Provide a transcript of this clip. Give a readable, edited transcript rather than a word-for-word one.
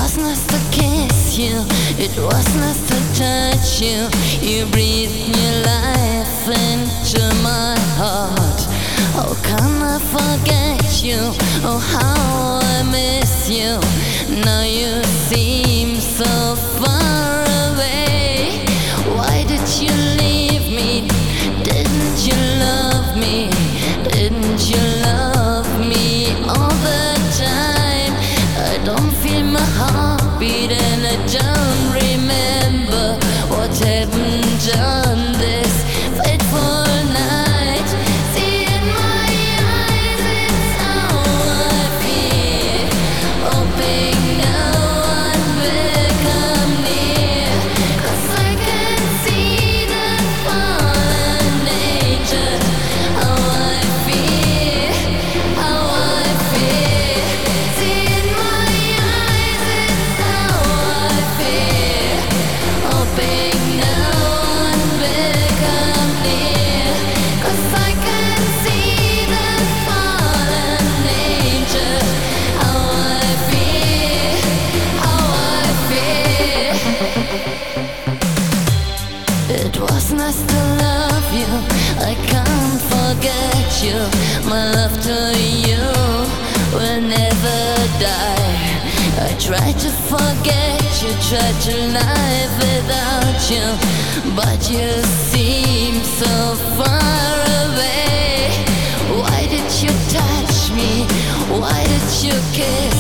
was nice to kiss you, it was nice to touch you. You breathed new life into my heart. Oh, can I forget you? Oh, how I miss you. Now you seem so far away. Why did you leave me? Didn't you love me? Didn't you love me all the time? I don't feel my heartbeat and I don't remember what happened on this fateful night. See in my eyes, it's how I feel. Hoping no one will come near, 'cause I can see the fallen angel. How I feel, how I feel. See in my eyes, it's how I feel. Hoping no one will come near, 'cause I can see the fallen angel. How I feel, how I feel. It was nice to love you, I can't forget you. My love to you will never die. I try to forget you, try to live without you, but you seem so far away. Why did you touch me? Why did you kiss